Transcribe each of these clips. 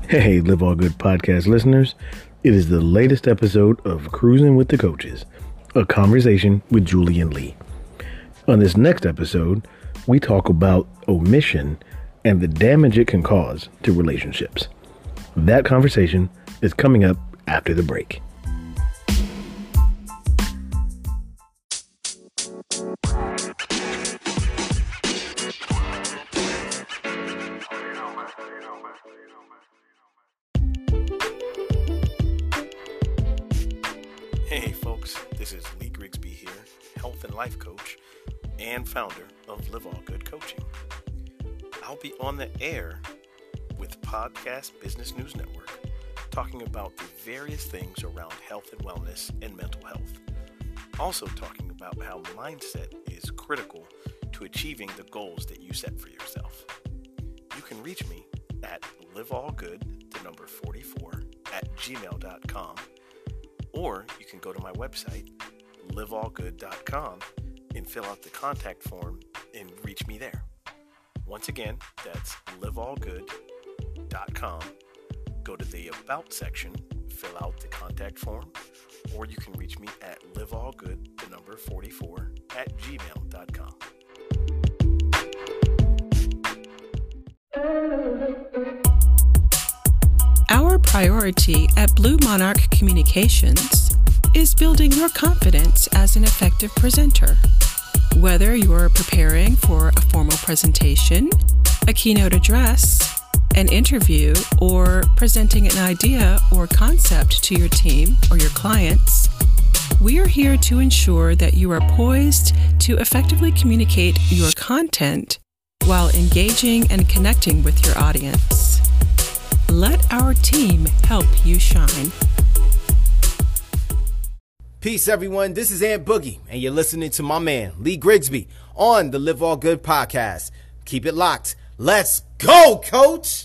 Hey, Live All Good podcast listeners. It is the latest episode of Cruising with the Coaches, a conversation with Julie and Lee. On this next episode, we talk about omission and the damage it can cause to relationships. That conversation is coming up after the break. Hey folks, this is Lee Grigsby here, health and life coach and founder of Live All Good Coaching. I'll be on the air with Podcast Business News Network, talking about the various things around health and wellness and mental health. Also talking about how mindset is critical to achieving the goals that you set for yourself. You can reach me at liveallgood44@gmail.com, or you can go to my website, liveallgood.com, and fill out the contact form and reach me there. Once again, that's liveallgood.com. Go to the About section, fill out the contact form, or you can reach me at liveallgood44@gmail.com. Our priority at Blue Monarch Communications is building your confidence as an effective presenter. Whether you're preparing for a formal presentation, a keynote address, an interview, or presenting an idea or concept to your team or your clients, we are here to ensure that you are poised to effectively communicate your content while engaging and connecting with your audience. Let our team help you shine. Peace, everyone. This is Ant Boogie, and you're listening to my man, Lee Grigsby, on the Live All Good podcast. Keep it locked. Let's go, Coach!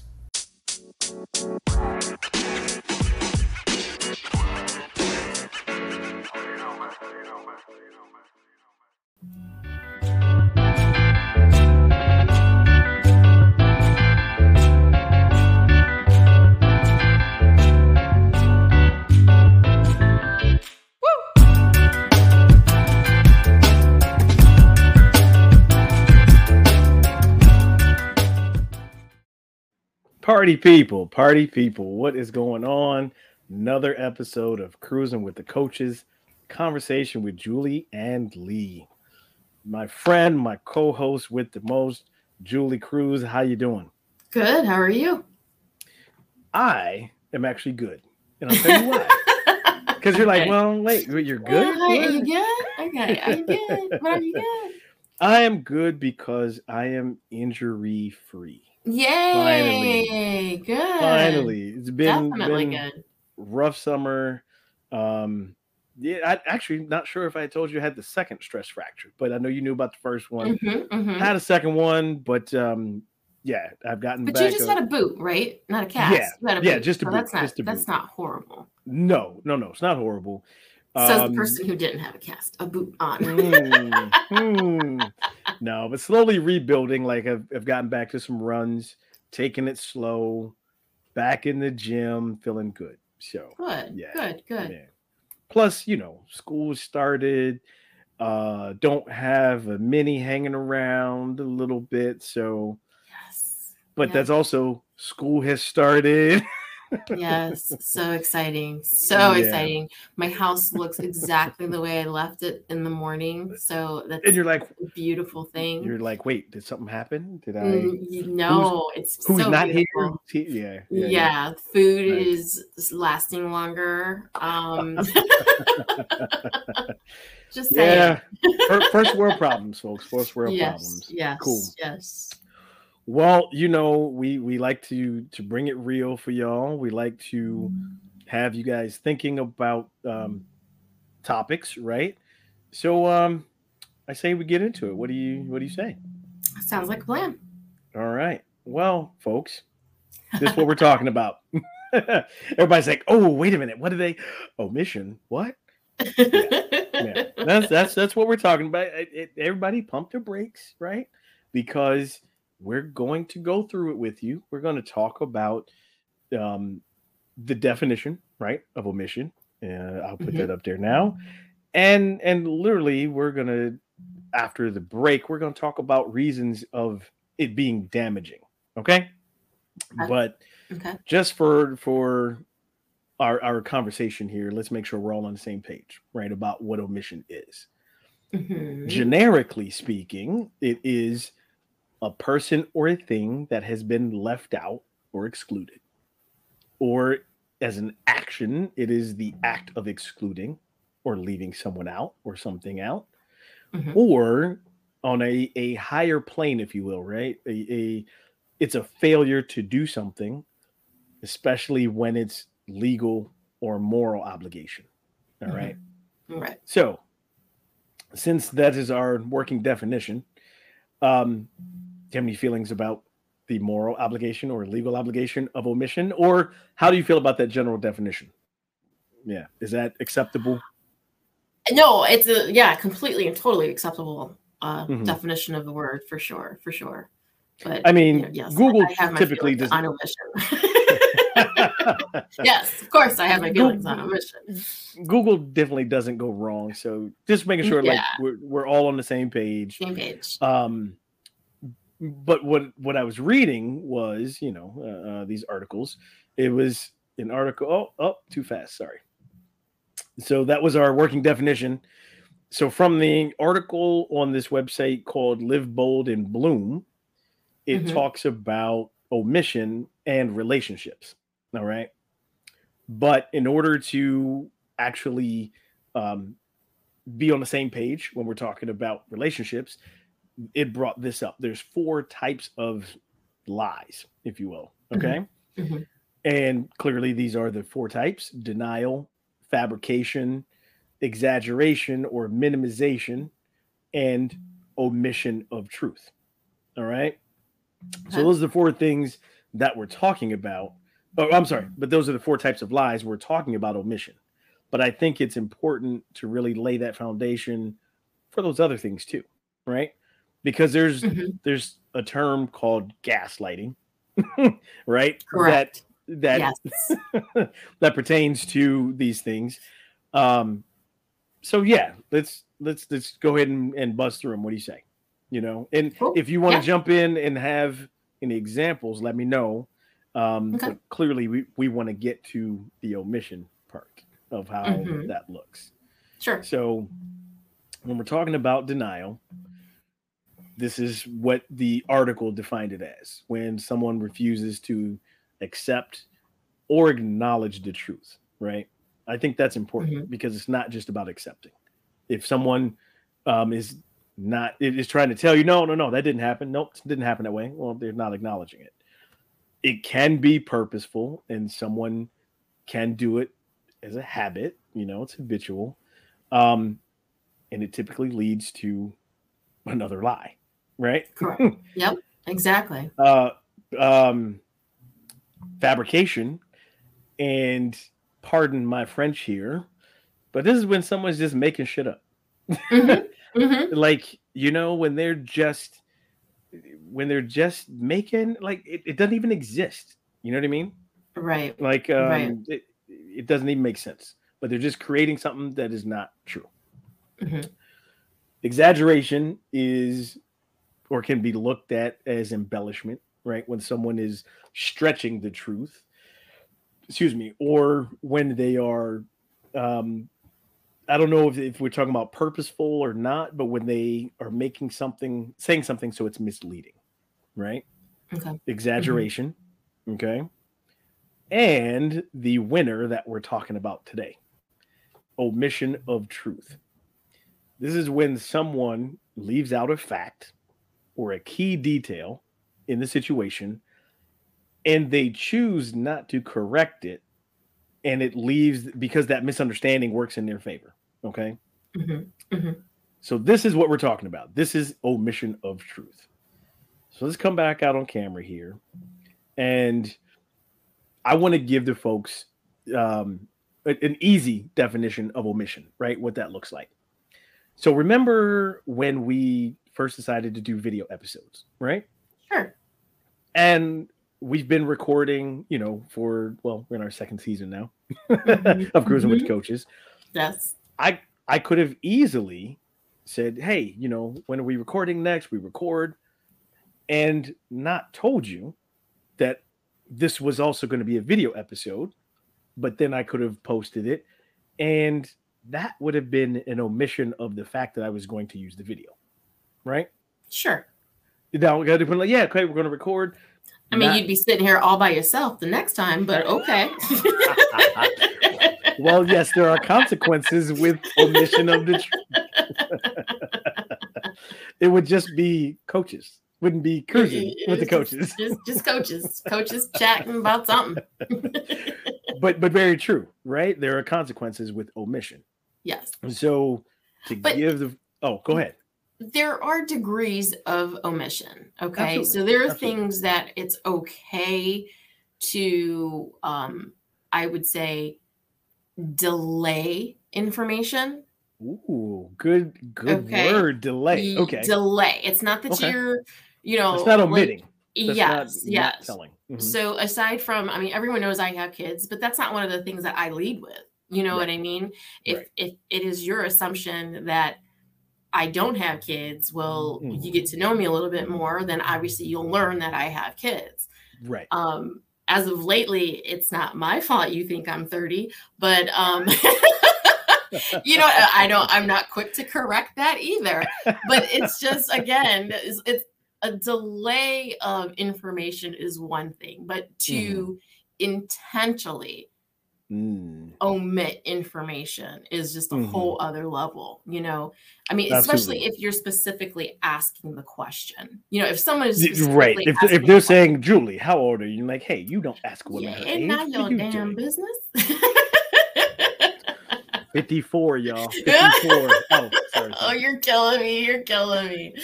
Party people, what is going on? Another episode of Cruising with the Coaches, conversation with Julie and Lee. My friend, my co-host with the most, Julie Cruz. How you doing? Good. How are you? I am actually good. And I'll tell you why. Because you're like, well, wait, you're good? Are you good? Okay. Are you good? What are you good? I am good because I am injury-free. Yay! Good. Finally. It's been good. Rough summer. Yeah, I actually not sure if I told you I had the second stress fracture, but I know you knew about the first one. I had a second one, but yeah, I've gotten But back. you just had a boot, right? Not a cast. Yeah, just a boot. That's not horrible. No, it's not horrible. Says the person who didn't have a boot on. No, but slowly rebuilding. Like I've gotten back to some runs, taking it slow, back in the gym, feeling good. So good. Yeah. Plus, school started. Don't have a mini hanging around a little bit. So, yes. But that's also school has started. Yes, so exciting. Exciting. My house looks exactly the way I left it in the morning. So that's and you're like a beautiful thing. You're like, wait, did something happen? Did I No, it's who's so not beautiful. Here? Yeah. Food is lasting longer. Just saying. Yeah. First world problems, folks. First world problems. Yes. Cool. Yes. Well, we like to bring it real for y'all. We like to have you guys thinking about topics, right? So I say we get into it. What do you say? Sounds like a plan. All right. Well, folks, this is what we're talking about. Everybody's like, oh, wait a minute. What are they? Omission? What? Yeah. That's what we're talking about. Everybody pump their brakes, right? Because we're going to go through it with you. We're going to talk about the definition, right, of omission. I'll put Mhm. that up there now. And literally we're going to, after the break, we're going to talk about reasons of it being damaging. Okay. Okay. But Okay. just for our conversation here, let's make sure we're all on the same page, right, about what omission is. Mhm. Generically speaking, it is a person or a thing that has been left out or excluded. Or as an action, it is the act of excluding or leaving someone out or something out. Mhm. Or on a higher plane, if you will, right? It's a failure to do something, especially when it's legal or moral obligation. All Mhm. right. Right. So, since that is our working definition, do you have any feelings about the moral obligation or legal obligation of omission? Or how do you feel about that general definition? Yeah. Is that acceptable? No, it's completely and totally acceptable Mhm. definition of the word for sure. But I mean, yes, Google I have my typically feelings does. on omission. Yes, of course, I have my feelings on omission. Google definitely doesn't go wrong. So just making sure, like, Yeah. we're all on the same page. Same page. But what I was reading was, these articles. It was an article. Oh, too fast. Sorry. So that was our working definition. So from the article on this website called Live Bold and Bloom, it Mhm. talks about omission and relationships. All right. But in order to actually be on the same page when we're talking about relationships, it brought this up. There's 4 types of lies, if you will. Okay. Mhm. And clearly these are the 4 types: denial, fabrication, exaggeration or minimization, and omission of truth. All right. So Okay. those are the 4 things that we're talking about. Oh, I'm sorry, but those are the 4 types of lies we're talking about omission. But I think it's important to really lay that foundation for those other things too, right? Because Mhm. there's a term called gaslighting, right? Correct. That Yes. that pertains to these things. So yeah, let's go ahead and bust through them. What do you say? And Cool. if you want to Yeah. jump in and have any examples, let me know. Okay. But clearly, we want to get to the omission part of how Mhm. that looks. Sure. So when we're talking about denial, this is what the article defined it as: when someone refuses to accept or acknowledge the truth, right? I think that's important because it's not just about accepting. If someone is trying to tell you, no, that didn't happen. Nope, it didn't happen that way. Well, they're not acknowledging it. It can be purposeful, and someone can do it as a habit. It's habitual. And it typically leads to another lie, right? Correct. Yep. Exactly. Fabrication, and pardon my French here, but this is when someone's just making shit up. Mhm. Mhm. Like, when they're just making, like, it doesn't even exist. You know what I mean? Right. Like, Right. it doesn't even make sense, but they're just creating something that is not true. Mhm. Exaggeration is, or can be looked at as, embellishment, right? When someone is stretching the truth, or when they are, I don't know if we're talking about purposeful or not, but when they are saying something so it's misleading, right? Okay. Exaggeration. Okay. And the winner that we're talking about today: omission of truth. This is when someone leaves out a fact or a key detail in the situation, and they choose not to correct it, and it leaves because that misunderstanding works in their favor. Okay. Mhm. Mhm. So this is what we're talking about. This is omission of truth. So let's come back out on camera here. And I want to give the folks an easy definition of omission, right? What that looks like. So remember when we first decided to do video episodes, right? Sure. And we've been recording, we're in our second season now Mm-hmm. of Cruising with Coaches. Yes. I could have easily said, hey, when are we recording next? We record, and not told you that this was also going to be a video episode, but then I could have posted it, and that would have been an omission of the fact that I was going to use the video, right? Sure. Now we got to put like, yeah, okay, we're going to record. I mean, you'd be sitting here all by yourself the next time, but okay. Well, yes, there are consequences with omission of the it would just be coaches. Wouldn't be cruising with the coaches. Just coaches chatting about something. but very true, right? There are consequences with omission. Yes. So go ahead. There are degrees of omission. Okay. Absolutely. So there are things that it's okay to, I would say, delay information. Ooh, good word. Delay. Okay. Delay. It's not that you're, it's not omitting. Yes. Not telling. Mm-hmm. So aside from, everyone knows I have kids, but that's not one of the things that I lead with. You know what I mean? If it is your assumption that I don't have kids, well, you get to know me a little bit more, then obviously you'll learn that I have kids. Right. As of lately, it's not my fault you think I'm 30, but I'm not quick to correct that either. But it's just, again, it's a delay of information is one thing, but to intentionally omit information is just a whole other level, especially if you're specifically asking the question, if someone is right. If they're saying, Julie, how old are you? You're like, hey, you don't ask women her age. Not your damn business. 54, y'all. 54. Oh, sorry. Oh, you're killing me.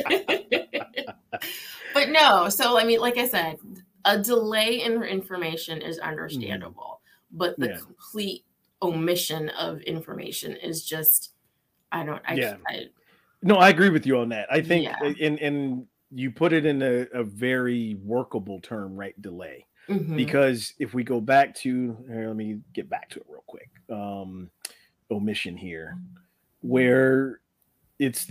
But no, so like I said, a delay in information is understandable. But the complete omission of information is just, No, I agree with you on that. I think, and you put it in a very workable term, right? Delay. Mm-hmm. Because if we go back to, let me get back to it real quick. Omission here, where it's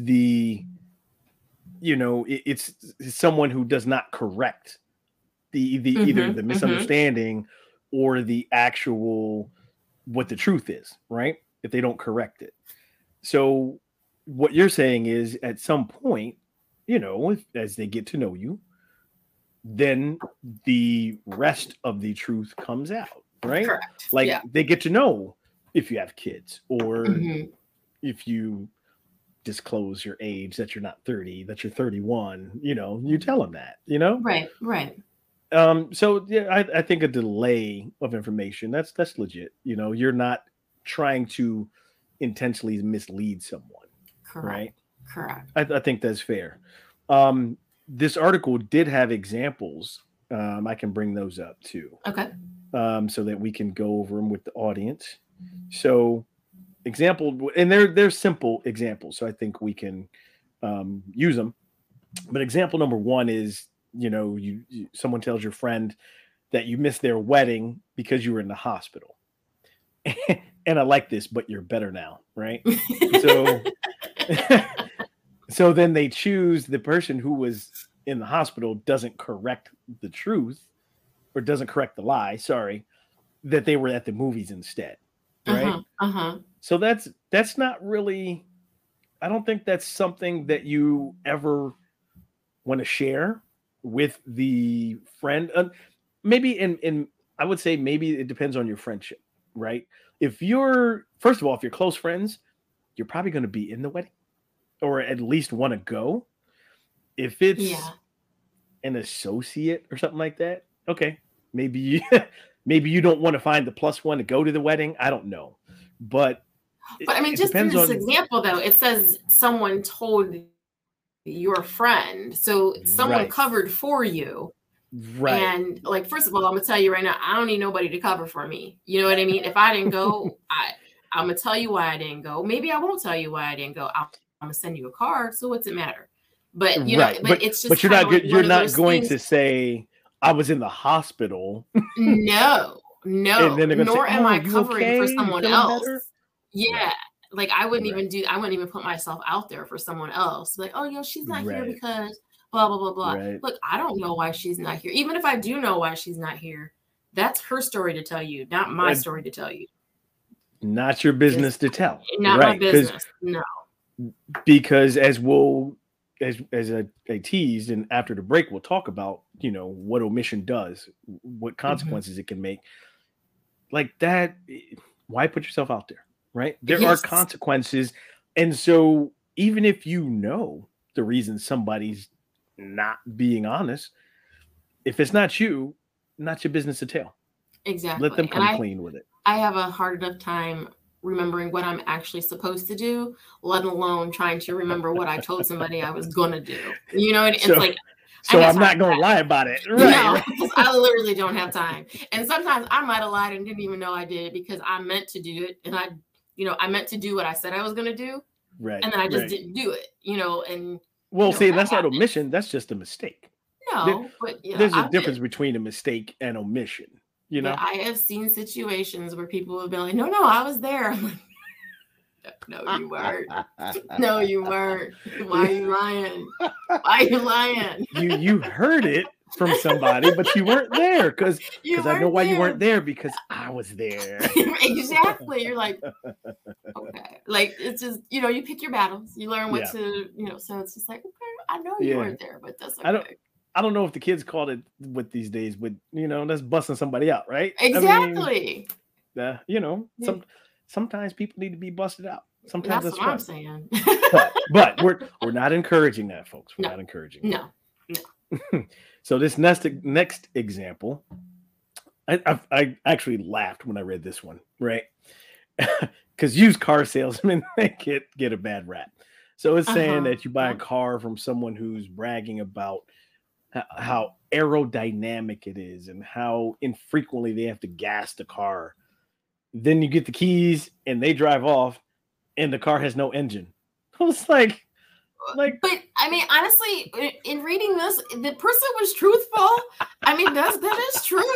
it's someone who does not correct either the misunderstanding or the actual what the truth is, right? If they don't correct it. So what you're saying is at some point, as they get to know you, then the rest of the truth comes out, right? Correct. They get to know if you have kids or if you disclose your age, that you're not 30, that you're 31, you tell them that, Right. So I think a delay of information, that's legit. You're not trying to intentionally mislead someone. Correct. Right? Correct. I think that's fair. This article did have examples. I can bring those up too. Okay. So that we can go over them with the audience. So example, and they're simple examples. So I think we can use them. But example number one is, someone tells your friend that you missed their wedding because you were in the hospital. And I like this, but you're better now, right? So then they choose the person who was in the hospital doesn't correct the truth or doesn't correct the lie, that they were at the movies instead, right? So that's not really, I don't think that's something that you ever want to share with the friend. Maybe I would say maybe it depends on your friendship, right? If you're close friends, you're probably going to be in the wedding or at least want to go. If it's an associate or something like that, okay, maybe you don't want to find the plus one to go to the wedding. I don't know, but just in this example though, it says someone told your friend, so someone covered for you. Right. And first of all, I'm gonna tell you right now, I don't need nobody to cover for me. You know what I mean? If I didn't go, I'm gonna tell you why I didn't go. Maybe I won't tell you why I didn't go. I'm gonna send you a card. So what's it matter? But but it's just. But you're not going to say, I was in the hospital. No, And then they're gonna nor say, am "Oh, I you covering okay? for You someone feeling else. better?" Yeah. Right. Like I wouldn't Right. even put myself out there for someone else. Like, oh, she's not here Right. because blah, blah, blah, blah. Right. Look, I don't know why she's not here. Even if I do know why she's not here, that's her story to tell you, not my story to tell you. Not your business to tell. Not my business. No. Because as I teased, and after the break, we'll talk about, what omission does, what consequences it can make. Like that, why put yourself out there, right? There are consequences. And so even if you know the reason somebody's not being honest, if it's not you, not your business to tell. Exactly. Let them come clean with it. I have a hard enough time remembering what I'm actually supposed to do, let alone trying to remember what I told somebody I was going to do. So I'm not going to lie about it. Right. No, because I literally don't have time. And sometimes I might have lied and didn't even know I did it because I meant to do it. And I meant to do what I said I was going to do. Right. And then I just didn't do it, and. See, that's not omission. That's just a mistake. No, but there's a difference between a mistake and omission. But I have seen situations where people have been like, no, I was there. I'm like, no, you weren't. No, you weren't. Why are you lying? Why are you lying? You heard it from somebody, but you weren't there because I know why you weren't there, because I was there. Exactly. You're like, okay. Like, it's just, you pick your battles. You learn what to, so it's just like, okay, I know you weren't there, but that's okay. I don't know if the kids called it with these days, but that's busting somebody out, right? Exactly. I mean, sometimes people need to be busted out. Sometimes that's what I'm saying. but we're not encouraging that, folks. We're not encouraging. No. So this next example, I actually laughed when I read this one, right? Because used car salesmen, they get a bad rap. So it's saying that you buy a car from someone who's bragging about how aerodynamic it is and how infrequently they have to gas the car. Then you get the keys and they drive off and the car has no engine. I was like, but I mean, honestly, in reading this, the person was truthful. I mean, that is true.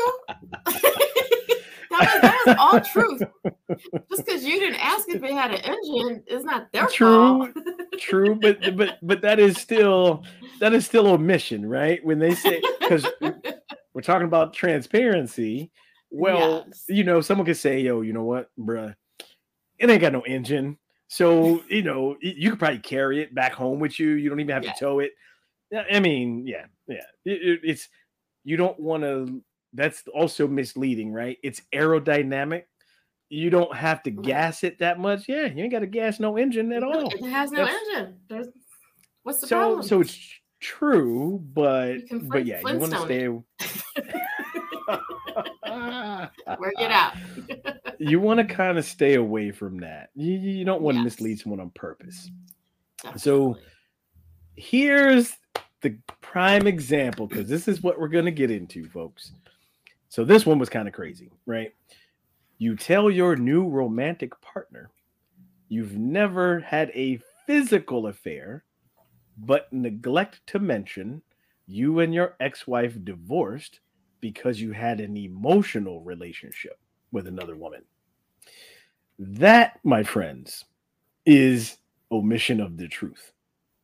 that is all truth. Just because you didn't ask if it had an engine is not their fault. True, but that is still omission, right? When they say, because we're talking about transparency. Well, someone could say, yo, you know what, bruh, it ain't got no engine. So, you could probably carry it back home with you. You don't even have to tow it. I mean, it's, you don't want to, that's also misleading, right? It's aerodynamic. You don't have to gas it that much. Yeah, you ain't got to gas no engine at all. It has no engine. What's the problem? So it's true, but you want to stay. Work it out. You want to kind of stay away from that. You don't want to mislead someone on purpose. Definitely. So here's the prime example, because this is what we're going to get into, folks. So this one was kind of crazy, right? You tell your new romantic partner you've never had a physical affair, but neglect to mention you and your ex-wife divorced because you had an emotional relationship with another woman. That, my friends, is omission of the truth.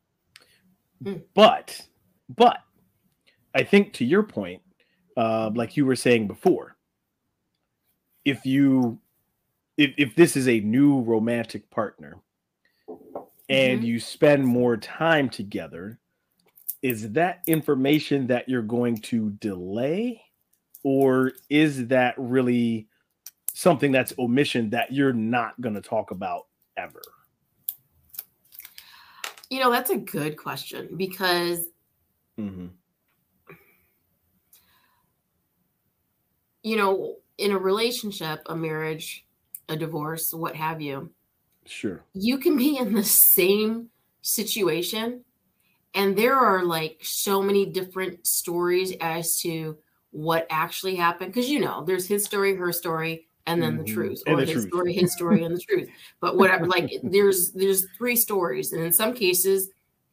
But I think, to your point, like you were saying before, if this is a new romantic partner and you spend more time together, is that information that you're going to delay, or is that really something that's omission that you're not going to talk about ever? That's a good question, because in a relationship, a marriage, a divorce, what have you, sure, you can be in the same situation and there are like so many different stories as to what actually happened, because there's his story, her story, and then the truth, or his story, and the truth. But whatever, like there's three stories, and in some cases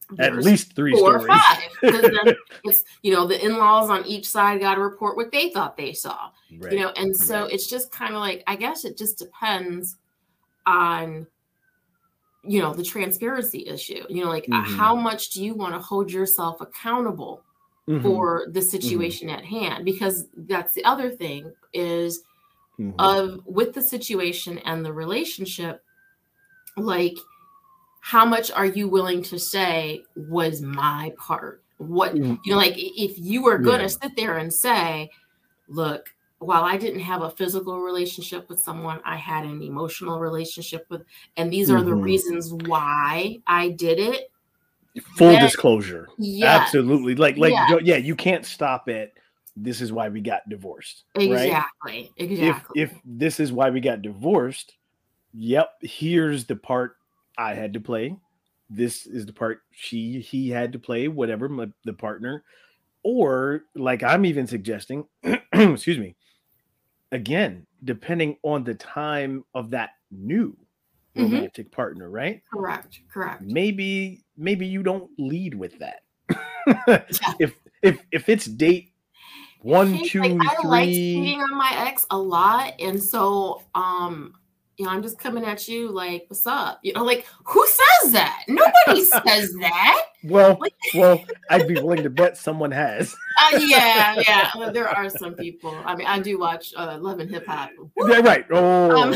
at least 3 4 stories. or 5. Because then it's, the in-laws on each side got to report what they thought they saw. Right. And so it's just kind of like, I guess it just depends on, the transparency issue. How much do you want to hold yourself accountable for the situation at hand? Because that's the other thing is with the situation and the relationship, like, how much are you willing to say was my part? What, like, if you were going to sit there and say, look, while I didn't have a physical relationship with someone, I had an emotional relationship with, and these are the reasons why I did it. Full disclosure. Absolutely. Like, you can't stop it. This is why we got divorced. Exactly. Right? Exactly. If this is why we got divorced, here's the part I had to play. This is the part he had to play, whatever, the partner. Or like I'm even suggesting, excuse me, again, depending on the time of that new romantic partner, right? Correct. Maybe you don't lead with that. If it's date 1, 2, 3. I like cheating on my ex a lot, and so I'm just coming at you like, what's up? Like, who says that? Nobody says that. Well, I'd be willing to bet someone has. Yeah. There are some people. I mean, I do watch Love and Hip Hop. Yeah, right. Oh,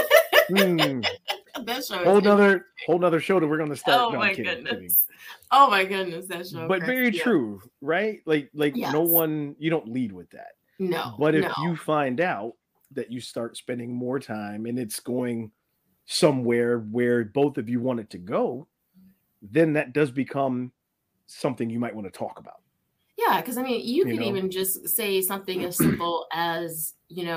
that show. Whole nother show that we're going to start. Oh, my goodness. Oh my goodness, that show. But very true, right? Like no one, you don't lead with that. No. But if you find out that you start spending more time and it's going somewhere where both of you want it to go, then that does become something you might want to talk about. Yeah, because I mean, you could even just say something as simple as,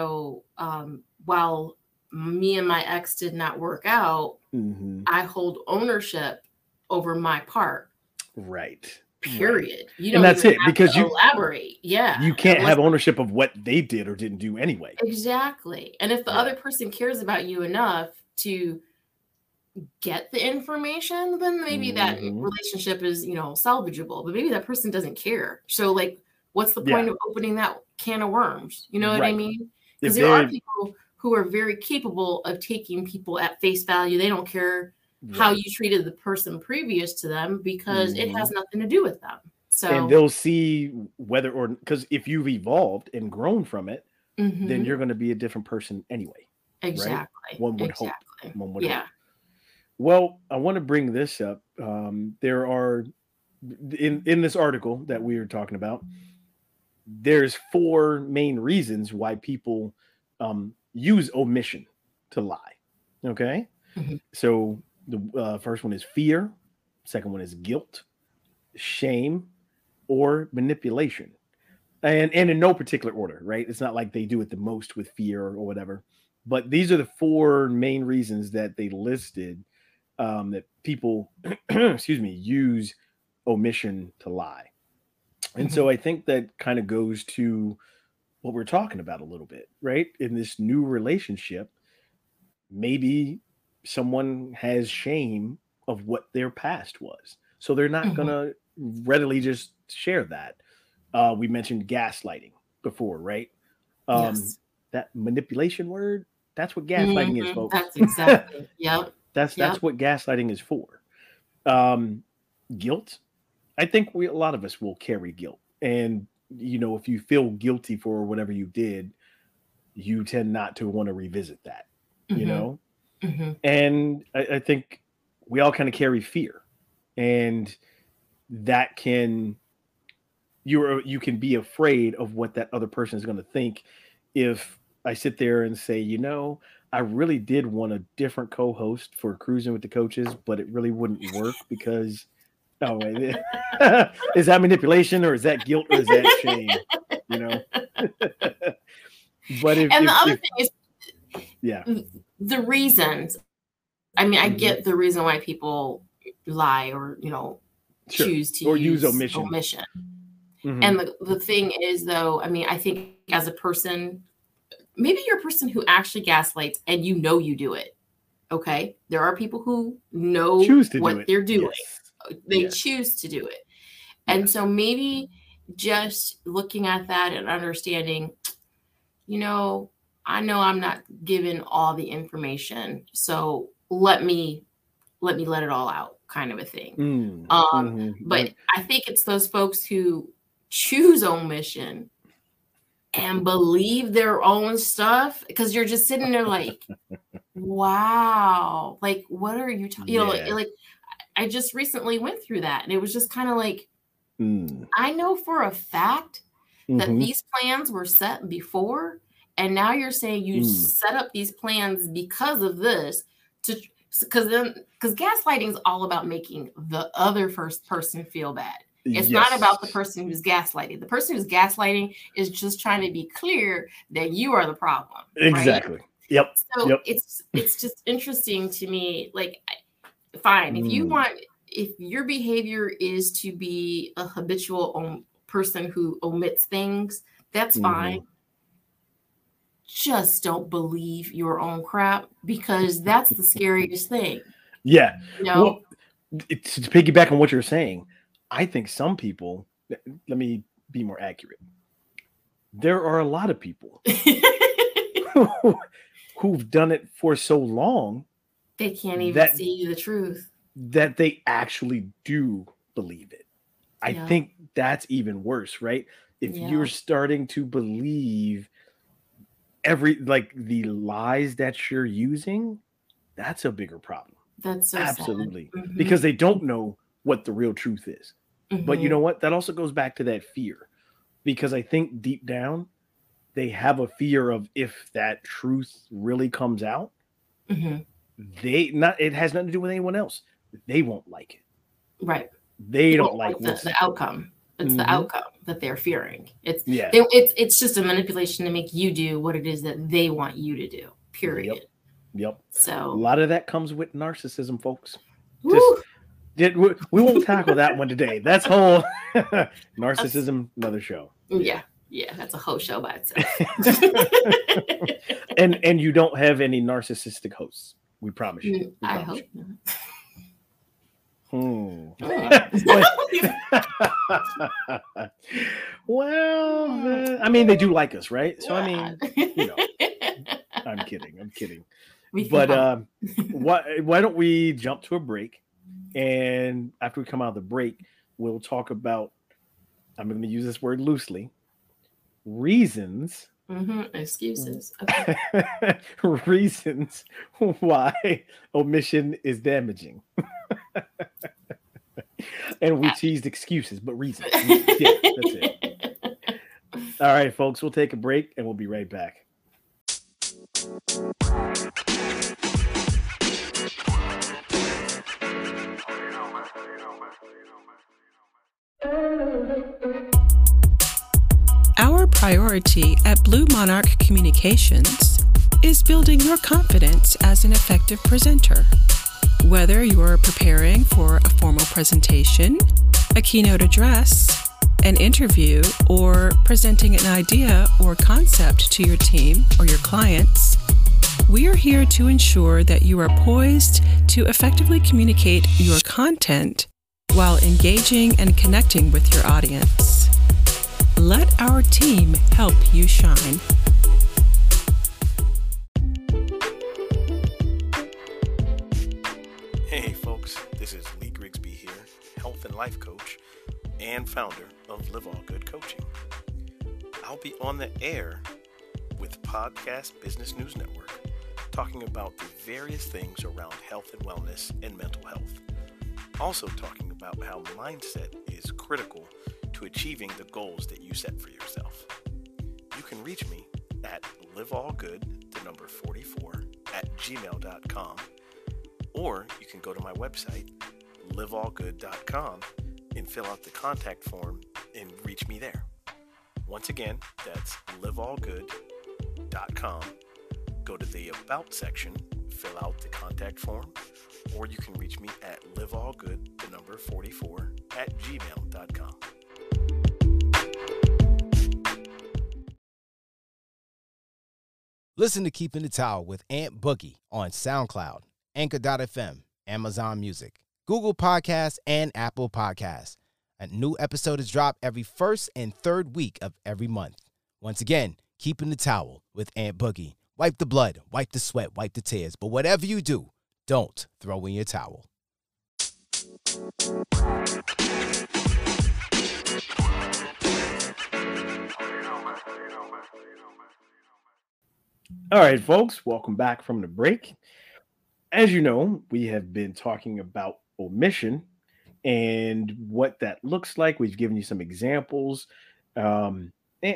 while me and my ex did not work out, I hold ownership over my part. Right. Period. You don't, and that's it, because you elaborate. Yeah. You can't have ownership of what they did or didn't do anyway. Exactly. And if the other person cares about you enough to get the information, then maybe that relationship is, salvageable. But maybe that person doesn't care. So, like, what's the point of opening that can of worms? You know what I mean? Because there are people who are very capable of taking people at face value. They don't care how you treated the person previous to them because it has nothing to do with them. So, and they'll see whether or because if you've evolved and grown from it, then you're going to be a different person anyway. Exactly. Right? One would hope. One would hope. Well, I want to bring this up. There are in this article that we were talking about, there's 4 main reasons why people use omission to lie. Okay. So the first one is fear. Second one is guilt, shame, or manipulation. And in no particular order, right? It's not like they do it the most with fear or whatever. But these are the 4 main reasons that they listed that people, use omission to lie. And so I think that kind of goes to what we're talking about a little bit, right? In this new relationship, maybe someone has shame of what their past was. So they're not going to readily just share that. We mentioned gaslighting before, right? Yes. That manipulation word, that's what gaslighting is, folks. That's exactly. Yep. That's what gaslighting is for. Guilt. I think a lot of us will carry guilt. And, if you feel guilty for whatever you did, you tend not to want to revisit that, And I think we all kind of carry fear. And that you can be afraid of what that other person is going to think if I sit there and say, I really did want a different co-host for Cruising with the Coaches, but it really wouldn't work because, is that manipulation or is that guilt or is that shame? But the other thing is, the reasons. I mean, I get the reason why people lie or choose to use omission. And the thing is, though, I mean, I think as a person, maybe you're a person who actually gaslights and you do it. Okay. There are people who know what they're doing. Yes. They choose to do it. And so maybe just looking at that and understanding, I know I'm not given all the information, so let me let it all out, kind of a thing. But I think it's those folks who choose omission and believe their own stuff, because you're just sitting there like, wow, like, what are you talking? Like I just recently went through that, and it was just kind of like, I know for a fact that these plans were set before, and now you're saying you set up these plans because of this, because gaslighting is all about making the other first person feel bad. It's not about the person who's gaslighting. The person who's gaslighting is just trying to be clear that you are the problem. Exactly. Right? Yep. So it's just interesting to me. Like, fine, if your behavior is to be a habitual person who omits things, that's fine. Just don't believe your own crap, because that's the scariest thing. Yeah. Well, to piggyback on what you're saying, I think some people, let me be more accurate. There are a lot of people who've done it for so long, they can't even see the truth, that they actually do believe it. I think that's even worse, right? If you're starting to believe the lies that you're using, that's a bigger problem. That's so absolutely sad. Because they don't know what the real truth is. But you know what? That also goes back to that fear, because I think deep down they have a fear of, if that truth really comes out, it has nothing to do with anyone else. They won't like it. Right. They don't like the outcome. It's the outcome that they're fearing. It's just a manipulation to make you do what it is that they want you to do. Period. Yep. So a lot of that comes with narcissism, folks. We won't tackle that one today. That's whole narcissism, another show. Yeah, that's a whole show by itself. and you don't have any narcissistic hosts. We promise you. I hope not. Well, I mean, they do like us, right? So, I mean, I'm kidding. But why don't we jump to a break? And after we come out of the break, we'll talk about, I'm going to use this word loosely, reasons. Excuses. Okay. Reasons why omission is damaging. And we teased excuses, but reasons. Yeah, that's it. All right, folks, we'll take a break and we'll be right back. Our priority at Blue Monarch Communications is building your confidence as an effective presenter. Whether you're preparing for a formal presentation, a keynote address, an interview, or presenting an idea or concept to your team or your clients, we are here to ensure that you are poised to effectively communicate your content while engaging and connecting with your audience. Let our team help you shine. Hey folks, this is Lee Grigsby here, health and life coach and founder of Live All Good Coaching. I'll be on the air with Podcast Business News Network, talking about the various things around health and wellness and mental health. Also talking about how mindset is critical to achieving the goals that you set for yourself. You can reach me at liveallgood44@gmail.com, or you can go to my website, liveallgood.com, and fill out the contact form and reach me there. Once again, that's liveallgood.com. Go to the About section, fill out the contact form, or you can reach me at liveallgood44@gmail.com. Listen to Keeping the Towel with Aunt Boogie on SoundCloud, Anchor.fm, Amazon Music, Google Podcasts, and Apple Podcasts. A new episode is dropped every first and third week of every month. Once again, keeping the towel with Aunt Boogie. Wipe the blood, wipe the sweat, wipe the tears. But whatever you do, don't throw in your towel. All right, folks, welcome back from the break. As you know, we have been talking about omission and what that looks like. We've given you some examples and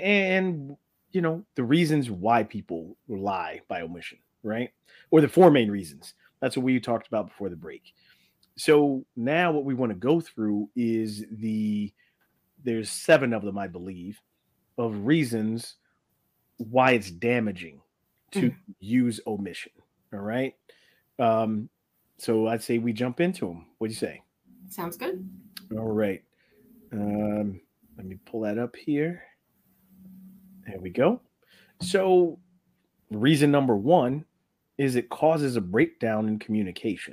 you know, the reasons why people lie by omission, right? Or the 4 main reasons. That's what we talked about before the break. So now what we want to go through is there's 7 of them, I believe, of reasons why it's damaging to use omission. All right. So I'd say we jump into them. What do you say? Sounds good. All right. Let me pull that up here. There we go. So reason number 1 is it causes a breakdown in communication.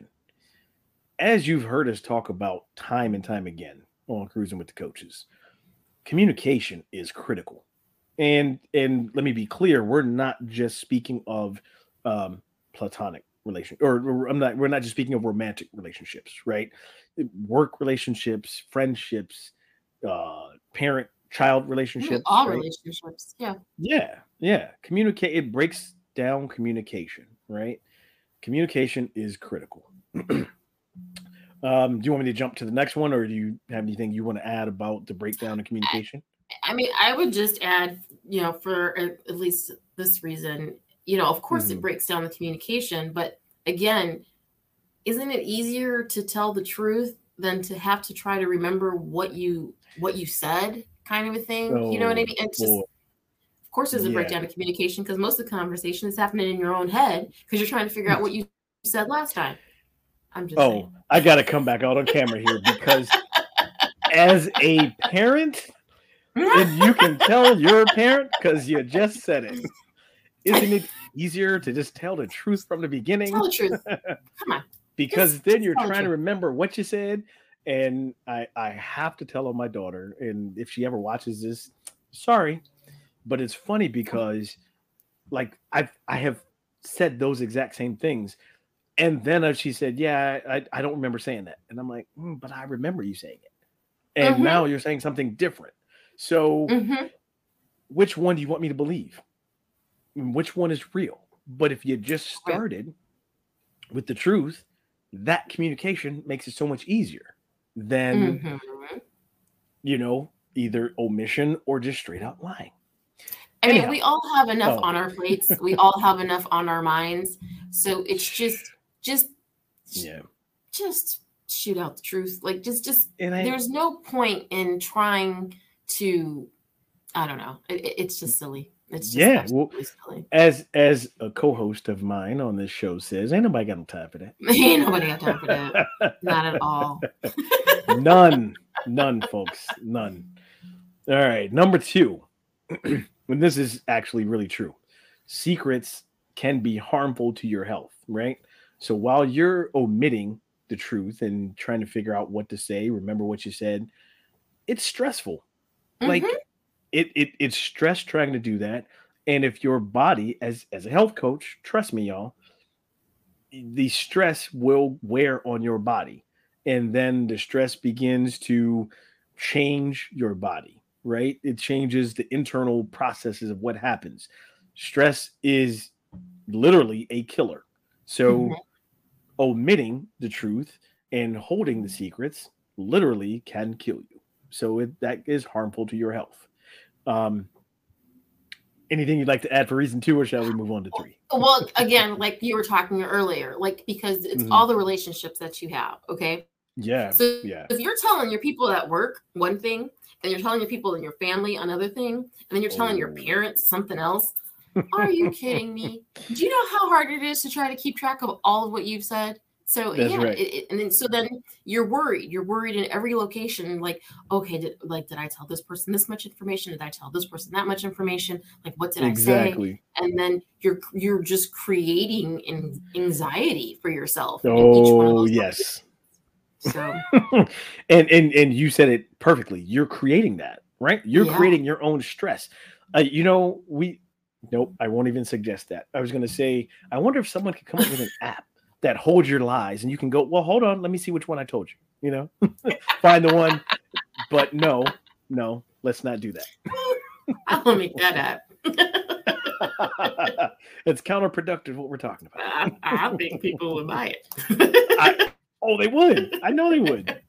As you've heard us talk about time and time again on Cruising with the Coaches, communication is critical. And let me be clear, we're not just speaking of platonic relation, or we're not just speaking of romantic relationships, right? Work relationships, friendships, parent-child relationships. All right? relationships, yeah. Yeah. Communicate, it breaks down communication, right? Communication is critical. Do you want me to jump to the next one, or do you have anything you want to add about the breakdown of communication? I mean, I would just add, you know, for at least this reason, you know, of course it breaks down the communication, but again, isn't it easier to tell the truth than to have to try to remember what you said, kind of a thing? You know what I mean? It's just, of course, there's a breakdown of communication because most of the conversation is happening in your own head because you're trying to figure out what you said last time. I'm just saying. I got to come back out on camera here because as a parent, and you can tell you're a parent because you just said it. Isn't it easier to just tell the truth from the beginning? Tell the truth. Come on. Because then you're trying to remember what you said. And I have to tell on my daughter. And if she ever watches this, sorry. But it's funny because like I have said those exact same things. And then she said, yeah, I don't remember saying that. And I'm like, but I remember you saying it. And now you're saying something different. So which one do you want me to believe? Which one is real? But if you just started with the truth, that communication makes it so much easier than, you know, either omission or just straight out lying. I mean, we all have enough on our plates. We all have enough on our minds. So it's just shoot out the truth. Like there's no point in trying to, I don't know. It's just silly. It's just silly. As a co-host of mine on this show says, ain't nobody got no time for that. Ain't nobody got time for that. Not at all. None, folks. None. All right. Number 2. And this is actually really true. Secrets can be harmful to your health, right? So while you're omitting the truth and trying to figure out what to say, remember what you said, it's stressful. Like it's stress trying to do that. And if your body, as a health coach, trust me, y'all, the stress will wear on your body. And then the stress begins to change your body, right? It changes the internal processes of what happens. Stress is literally a killer. So omitting the truth and holding the secrets literally can kill you. So that is harmful to your health. Anything you'd like to add for reason 2, or shall we move on to 3? Well, again, like you were talking earlier, like because it's all the relationships that you have. Okay. Yeah. So if you're telling your people at work one thing, and you're telling your people in your family another thing, and then you're telling your parents something else, are you kidding me? Do you know how hard it is to try to keep track of all of what you've said? So That's right. And then you're worried. You're worried in every location. Like, okay, did I tell this person this much information? Did I tell this person that much information? Like, what did I say? And then you're just creating anxiety for yourself. Oh, yes. So, and you said it perfectly. You're creating that, right? You're creating your own stress. Nope, I won't even suggest that. I was going to say, I wonder if someone could come up with an app that holds your lies and you can go, well, hold on, let me see which one I told you, find the one. But no, let's not do that. I'll make that app. It's counterproductive what we're talking about. I think people would buy it. They would. I know they would.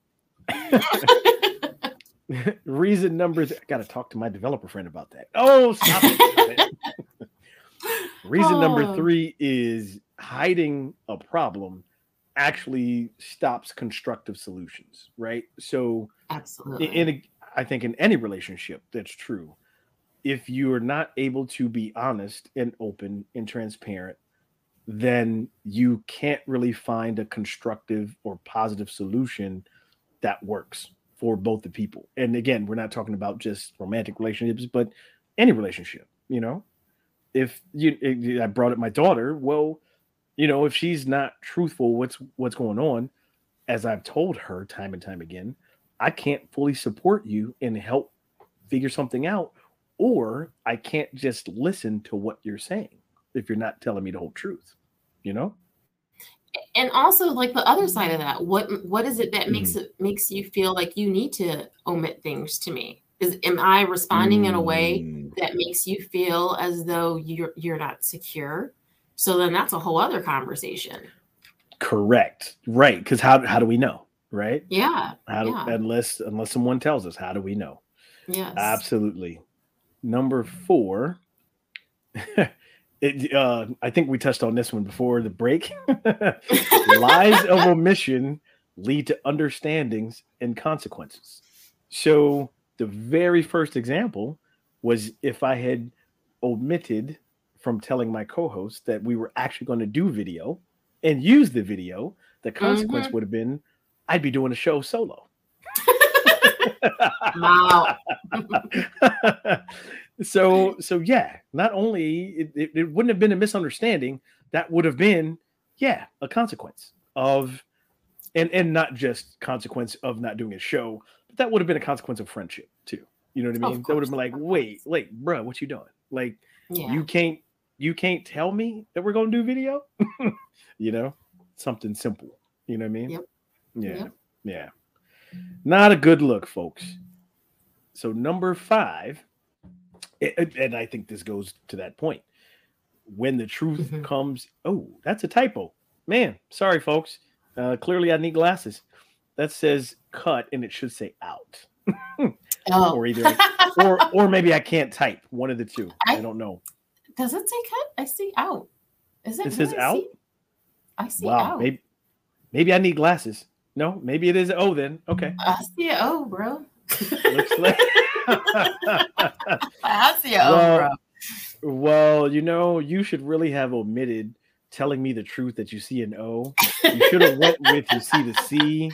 Reason numbers. I got to talk to my developer friend about that. Oh, stop it. Reason number 3 is hiding a problem actually stops constructive solutions, right? So absolutely. I think in any relationship, that's true. If you are not able to be honest and open and transparent, then you can't really find a constructive or positive solution that works for both the people. And again, we're not talking about just romantic relationships, but any relationship, If I brought up my daughter, well, if she's not truthful, what's going on, as I've told her time and time again, I can't fully support you and help figure something out, or I can't just listen to what you're saying if you're not telling me the whole truth, And also, like, the other side of that, what is it that makes you feel like you need to omit things to me? Am I responding in a way that makes you feel as though you're not secure? So then that's a whole other conversation. Correct. Right. Because how do we know? Right. Yeah. Unless someone tells us, how do we know? Yes. Absolutely. Number 4. I think we touched on this one before the break. Lies of omission lead to understandings and consequences. So the very first example was if I had omitted from telling my co-host that we were actually going to do video and use the video, the consequence would have been I'd be doing a show solo. Wow. So yeah, not only it wouldn't have been a misunderstanding, that would have been a consequence of, and not just consequence of not doing a show, but that would have been a consequence of friendship too. You know what I mean? That would have been like, wait, bro, what you doing? Like, you can't tell me that we're gonna do video. Something simple. You know what I mean? Yep. Yeah. Not a good look, folks. So number 5, and I think this goes to that point. When the truth comes, that's a typo. Man, sorry, folks. Clearly I need glasses. That says cut and it should say out. Or either or maybe I can't type. One of the two. I don't know. Does it say cut? I see out. Is it says out? I see out. Maybe I need glasses. No, maybe it is O then. Okay. I see an O, bro. Looks like I see an O, bro. Well, you should really have omitted telling me the truth that you see an O. You should have went with you see the C.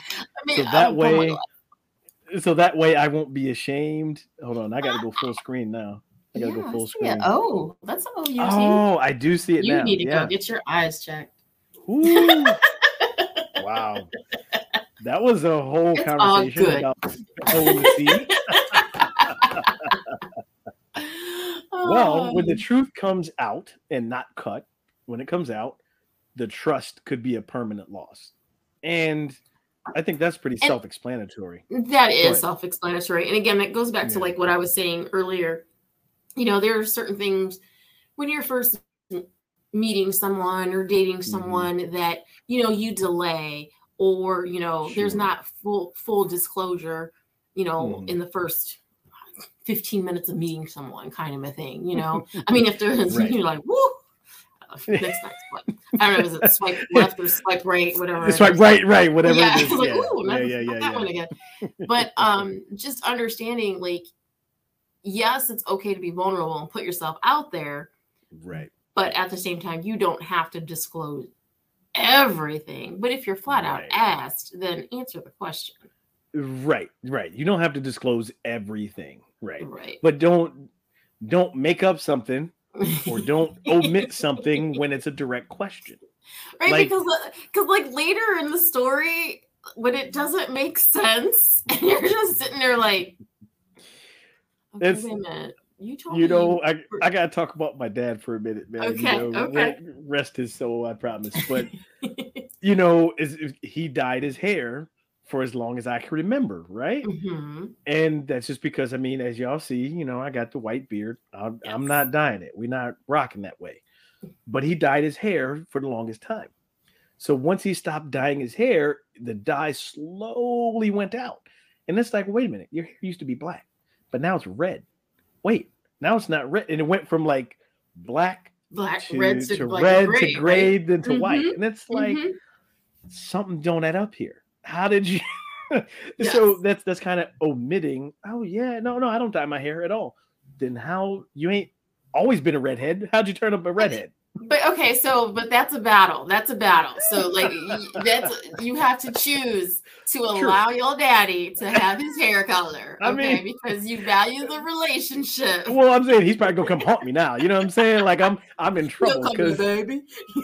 So that way I won't be ashamed. Hold on, I gotta go full screen now. I gotta go full screen. Oh, that's an O-U-T. Oh, I do see it now. You need to go get your eyes checked. Ooh. Wow. That was a whole conversation about O and the C. Well, when the truth comes out and not cut, when it comes out, the trust could be a permanent loss. And I think that's pretty self-explanatory. That is self-explanatory. And again, that goes back to like what I was saying earlier. There are certain things when you're first meeting someone or dating someone that, you delay, or, there's not full disclosure, in the first 15 minutes of meeting someone, kind of a thing, I mean, if there's, you're like, woo, next swipe. I don't know, is it swipe left or swipe right, whatever. Swipe right, whatever it is. Like, ooh, not that one again. But just understanding, like, yes, it's okay to be vulnerable and put yourself out there. Right. But at the same time, you don't have to disclose everything. But if you're flat out asked, then answer the question. Right. You don't have to disclose everything. Right. Right. But don't make up something or don't omit something when it's a direct question. Right. Because like later in the story, when it doesn't make sense, and you're just sitting there like, okay, wait a minute. You told me. I gotta talk about my dad for a minute, man. Okay, okay. Rest his soul, I promise. But he dyed his hair for as long as I can remember, right? Mm-hmm. And that's just because, I mean, as y'all see, I got the white beard. I'm not dyeing it. We're not rocking that way. But he dyed his hair for the longest time. So once he stopped dyeing his hair, the dye slowly went out. And it's like, wait a minute, your hair used to be black, but now it's red. Wait, now it's not red. And it went from like black to red to like red gray, to gray, right? then to white. Mm-hmm. And it's like, something don't add up here. How did you? Yes. So that's kind of omitting. Oh yeah, no, I don't dye my hair at all. Then how, you ain't always been a redhead? How'd you turn up a redhead? But okay, but that's a battle. That's a battle. So like you have to choose to allow your daddy to have his hair color. Okay, because you value the relationship. Well, I'm saying he's probably gonna come haunt me now. You know what I'm saying? Like I'm in trouble because baby.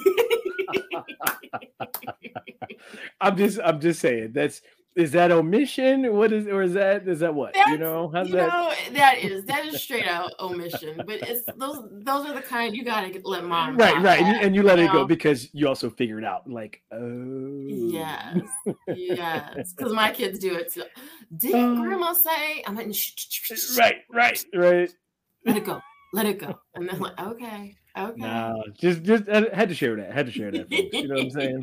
I'm just saying is that omission? What is, or is that what? How's that? That is straight out omission. But it's those are the kind you gotta let mom. Right, and you let it go because you also figure it out. Like, oh, yes, because my kids do it too. Didn't grandma say? I'm like, right. Let it go, and then like, okay. No, just I had to share that. Folks. You know what I'm saying?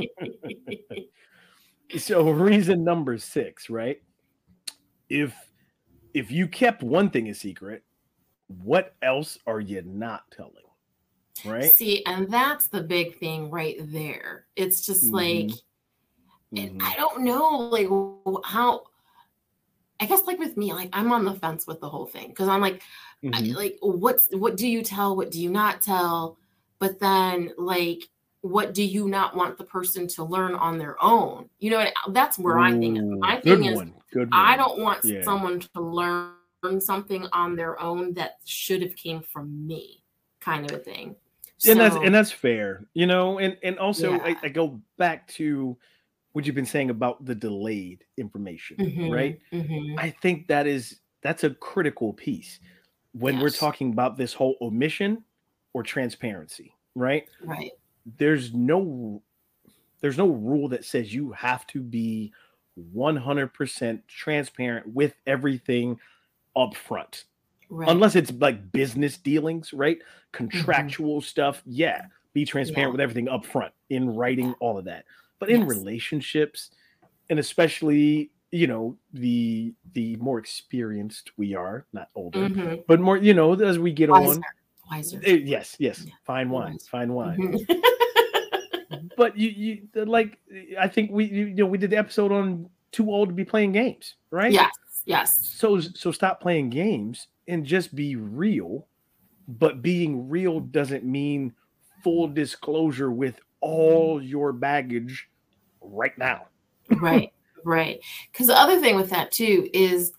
So reason number 6, right? If you kept one thing a secret, what else are you not telling? Right? See, and that's the big thing right there. It's just like, and I don't know, like how. I guess like with me, like I'm on the fence with the whole thing because I'm like, what do you tell? What do you not tell? But then like, what do you not want the person to learn on their own? You know, that's where I think my thing is. I don't want someone to learn something on their own that should have came from me, kind of a thing. And that's fair, and also I go back to what you've been saying about the delayed information, right? I think that's a critical piece when we're talking about this whole omission or transparency, right? Right. There's no rule that says you have to be 100% transparent with everything up front. Right. Unless it's like business dealings, right? Contractual stuff. Yeah. Be transparent with everything up front in writing, all of that. But in relationships, and especially, the more experienced we are, not older, but more, as we get wiser. Yes. Fine wine. But you like, I think we did the episode on too old to be playing games, right? Yes. So stop playing games and just be real. But being real doesn't mean full disclosure with all your baggage right now. Right. Because the other thing with that too is,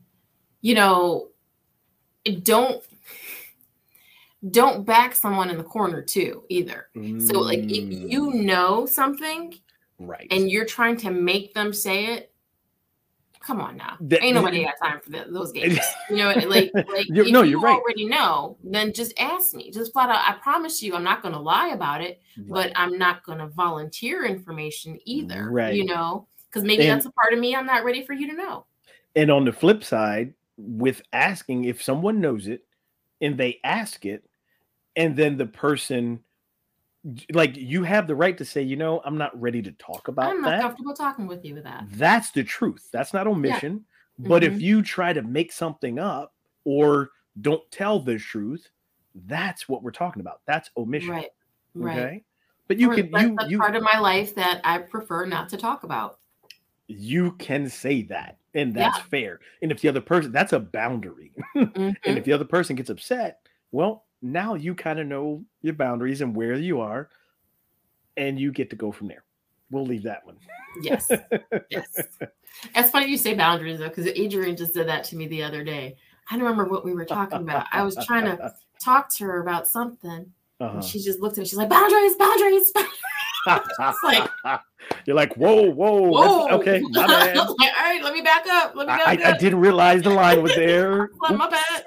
don't back someone in the corner too either. So like if you know something, right, and you're trying to make them say it, come on now. Ain't nobody got time for those games. Like if you already know, then just ask me. Just flat out, I promise you I'm not going to lie about it, but I'm not going to volunteer information either, right. Because maybe that's a part of me I'm not ready for you to know. And on the flip side, with asking, if someone knows it and they ask it, and then the person, like, you have the right to say, I'm not ready to talk about that. I'm not comfortable talking with you with that. That's the truth. That's not omission. Yeah. But if you try to make something up or don't tell the truth, that's what we're talking about. That's omission. Right. Okay. But that's part of my life that I prefer not to talk about. You can say that, and that's fair. And if the other person, that's a boundary. And if the other person gets upset, well, now you kind of know your boundaries and where you are, and you get to go from there. We'll leave that one. Yes. It's funny you say boundaries, though, because Adrian just did that to me the other day. I don't remember what we were talking about. I was trying to talk to her about something. And she just looked at me. She's like, boundaries. It's like, you're like, whoa. Okay, my bad. Like, all right, let me back up. I didn't realize the line was there. My bad.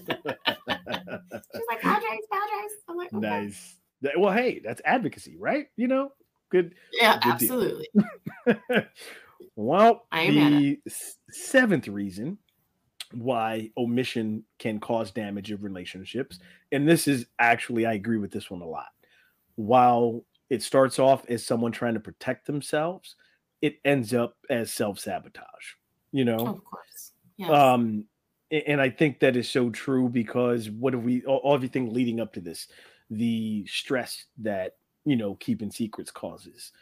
She's like, apologize. I'm like, okay. Nice. Well, hey, that's advocacy, right? Good. Yeah, good absolutely. Well, the seventh reason why omission can cause damage of relationships, and this is actually, I agree with this one a lot. While it starts off as someone trying to protect themselves, it ends up as self-sabotage, Of course. Yes. And I think that is so true, because everything leading up to this, the stress that, keeping secrets causes,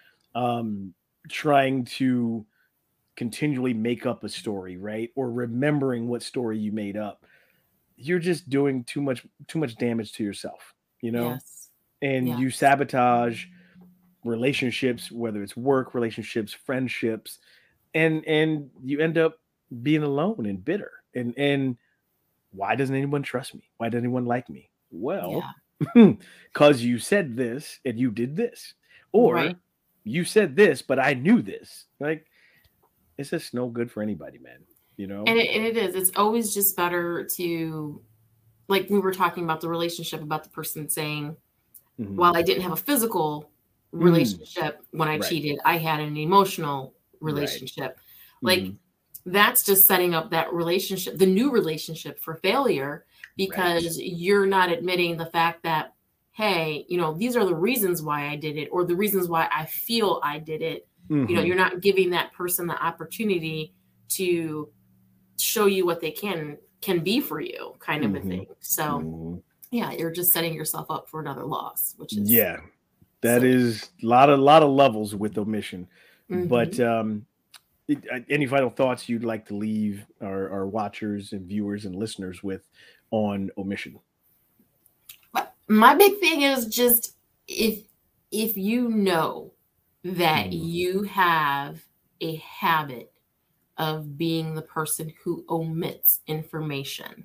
trying to continually make up a story, right? Or remembering what story you made up. You're just doing too much damage to yourself, Yes. and you sabotage relationships, whether it's work relationships, friendships, and you end up being alone and bitter. And why doesn't anyone trust me? Why doesn't anyone like me? Well, because you said this and you did this, or you said this, but I knew this. Like, it's just no good for anybody, man. And it is. It's always just better to, like we were talking about the relationship, about the person saying, while I didn't have a physical relationship when I cheated, I had an emotional relationship. Like, that's just setting up that relationship, the new relationship, for failure, because you're not admitting the fact that, hey, these are the reasons why I did it, or the reasons why I feel I did it. You're not giving that person the opportunity to show you what they can be for you, kind of a thing. So you're just setting yourself up for another loss, which is that is a lot of levels with omission. But any final thoughts you'd like to leave our watchers and viewers and listeners with on omission? My big thing is just, if you know that you have a habit of being the person who omits information,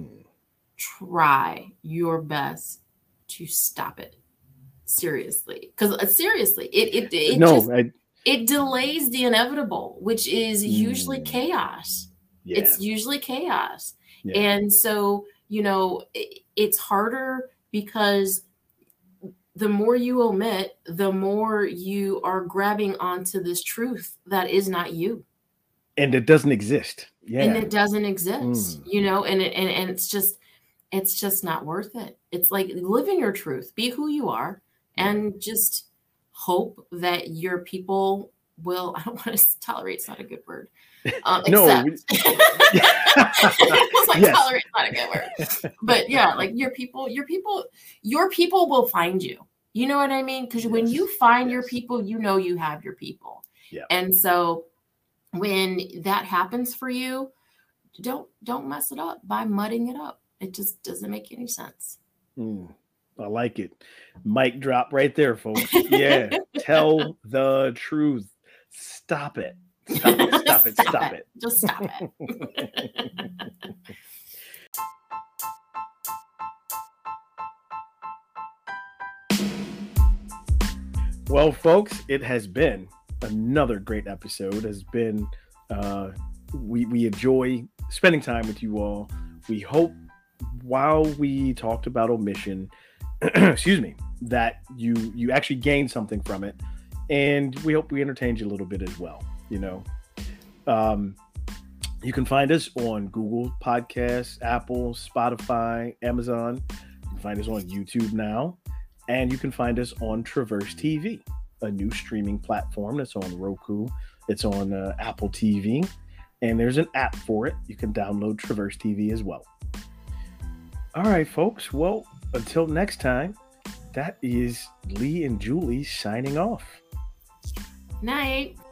try your best to stop it. Seriously. Because seriously, it delays the inevitable, which is usually chaos. It's usually chaos. And so, it's harder, because the more you omit, the more you are grabbing onto this truth that is not you. And it doesn't exist. And it doesn't exist, and it's just not worth it. It's like, live in your truth, be who you are, and just hope that your people will, I don't want to tolerate, it's not a good word. Accept. It's like, tolerate is not a good word. But like your people will find you. You know what I mean? Because when you find your people, you have your people. And so when that happens for you, don't mess it up by mudding it up. It just doesn't make any sense. I like it. Mic drop right there, folks. Tell the truth. Stop it. Stop it. Just stop it. Well, folks, it has been another great episode. It has been we enjoy spending time with you all. We hope, while we talked about omission, excuse me, that you actually gained something from it, and we hope we entertained you a little bit as well. You can find us on Google Podcasts, Apple, Spotify, Amazon. You can find us on YouTube now, and you can find us on Traverse TV, a new streaming platform that's on Roku. It's on Apple TV, and there's an app for it. You can download Traverse TV as well. All right, folks. Well, until next time, that is Lee and Julie signing off. Night.